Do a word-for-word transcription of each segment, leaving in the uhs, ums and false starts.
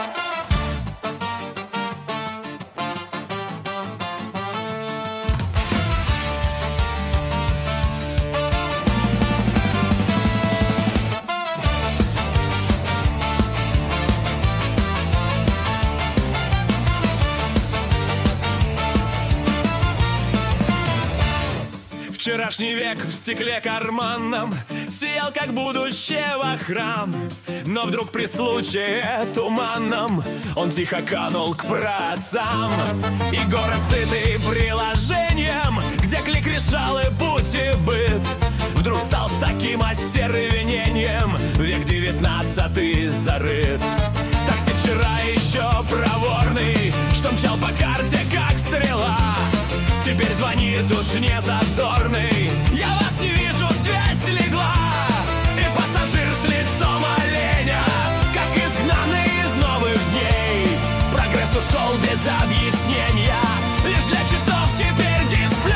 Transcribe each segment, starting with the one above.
Вчерашний век в стекле карманном сиял, как будущего храм. Но вдруг при случае туманном он тихо канул к праотцам. И город, сытый приложением, где клик решал и путь и быт, вдруг стал с таким остервенением век девятнадцатый зарыт. Такси вчера еще проворный, что мчал по карте, как стрела, теперь звонит уж не задорный: я вас не вижу, связь легла. И пассажир с лицом оленя, как изгнанный из новых дней, прогресс ушел без объяснения, лишь для часов теперь дисплей.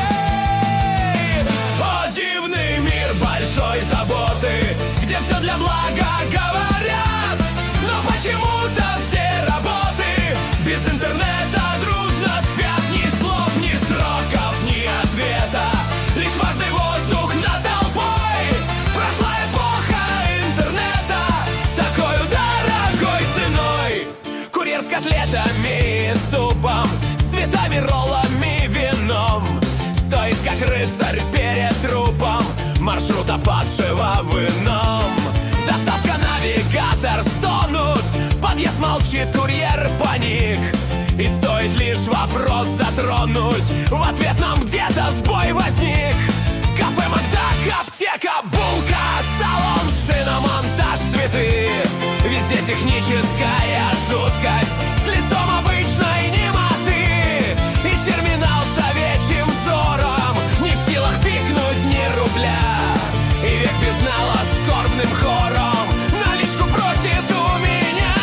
О, дивный мир большой заботы, где все для блага говорят, но почему-то все работы без интернета дружно спят. Ни слов, ни сроков, ни ответа, лишь важный воздух над толпой. Прошла эпоха интернета такой дорогой ценой. Курьер с котлетами и супом, с цветами, роллами, вином стоит, как рыцарь перед трупом маршрута падшего в ином. Доставка, навигатор стонут, подъезд молчит, курьер паник. И стоит лишь вопрос затронуть, в ответ нам где-то сбой возник. Кафе, Макдак, аптека, булка, салон, шиномонтаж, цветы. Везде техническая жуткость с лицом обычной немоты. И терминал с овечьим взором не в силах пикнуть ни рубля. И век безнало скорбным хором наличку просит у меня.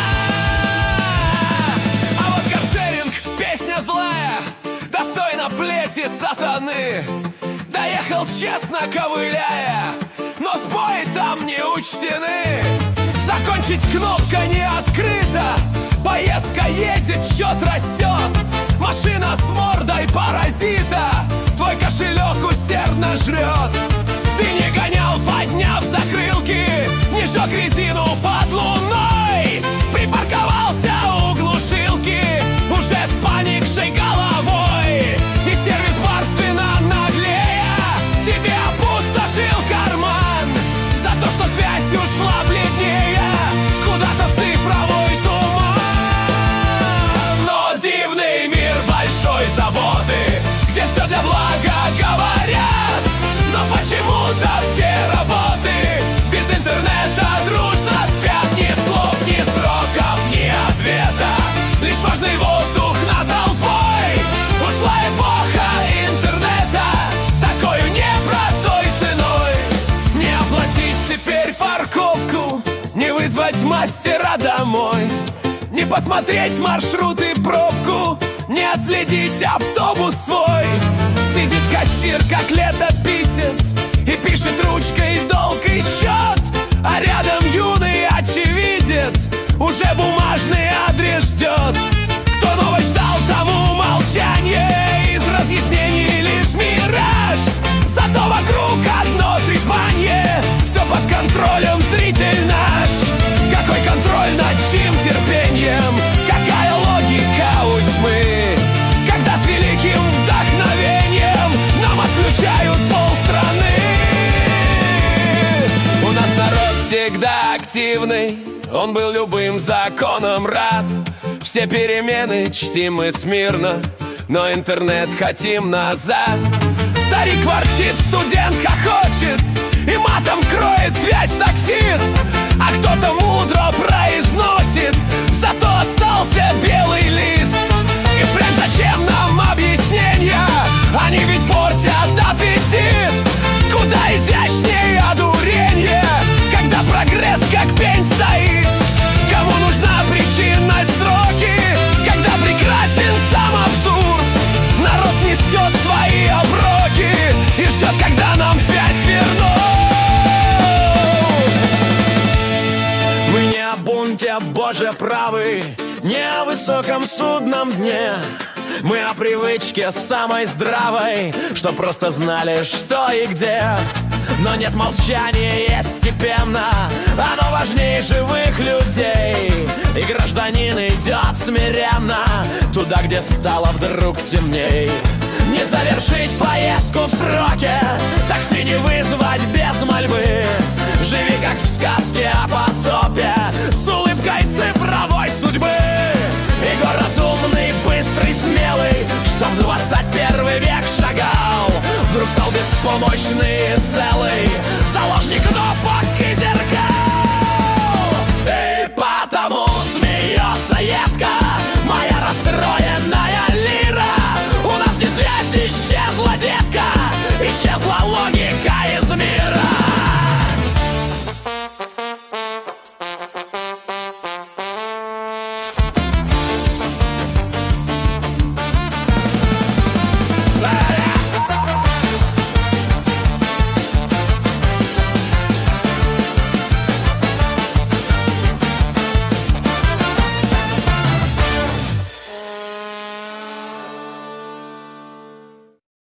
А вот каршеринг, песня злая, достойна плети сатаны. Доехал честно ковыляя, но сбои там не учтены. Закончить кнопка не открыта, поездка едет, счет растет. Машина с мордой паразита твой кошелек усердно жрет. Ты не гонял, подняв закрылки, не жег резину под луной, припарковался у глушилки уже с поникшей головой. И сервис барственно наглея тебе опустошил карман за то, что связь ушла бледнее куда-то в цифровой туман. Но дивный мир большой заботы, где все для блага говорят, но почему-то все работы без интернета дружно спят. Ни слов, ни сроков, ни ответа, лишь важный воздух над толпой. Ушла эпоха интернета такой непростой ценой. Не оплатить теперь парковку, не вызвать мастера домой, не посмотреть маршрут и пробку, не отследить автобус свой. Сидит кассир, как летописец, и пишет ручкой долг и счет, а рядом юный очевидец уже бумажный адрес ждет. Кто новость ждал, тому молчание, из разъяснений лишь мираж. Зато вокруг одно трепанье, все под контролем, зритель наш. Какой контроль над чьим терпением, какая логика у тьмы, когда с великим вдохновением нам отключают полстраны. У нас народ всегда активный, он был любым законом рад. Все перемены чтим мы смирно, но интернет хотим назад. Старик ворчит, студент хохочет, и матом кроет связь таксист. А кто-то мудро произносит, зато остался белый лист. И впрямь зачем нам объяснения, они ведь портят аппетит. Куда изящнее одуренье, когда прогресс как пень стоит. Кому нужна причинность строки, когда прекрасен сам абсурд. Народ несет свои оброки и ждет, когда нам связь вернут. Мы не о бунте, Боже правый, Не о высоком судном дне, мы о привычке самой здравой, что просто знали, что и где. Но нет, молчания есть степенно, оно важнее живых людей. И гражданин идет смиренно туда, где стало вдруг темней. Не завершить поездку в сроке, такси не вызвать без мольбы. Живи как в сказке о потопе, с улыбкой цифровой судьбы. И город умный, быстрый, смелый, что в двадцать первый век шагал, вдруг стал беспомощный и целый, заложник кнопок